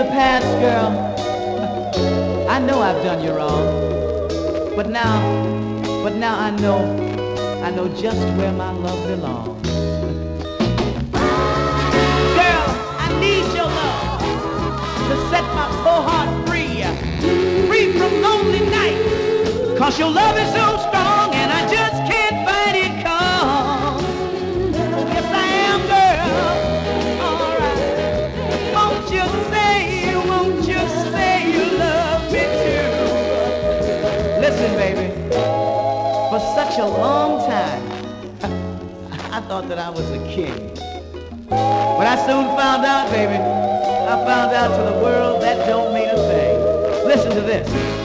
the past, girl, I know I've done you wrong. But now I know just where my love belongs. Girl, I need your love to set my poor heart free, free from lonely nights. 'Cause your love is so strong and I just can't fight it calm. Yes, I am, girl. All right. Won't you say you love me too? Listen, baby, for such a long time, I thought that I was a king. But I soon found out, baby, I found out to the world that don't mean a thing. Listen to this.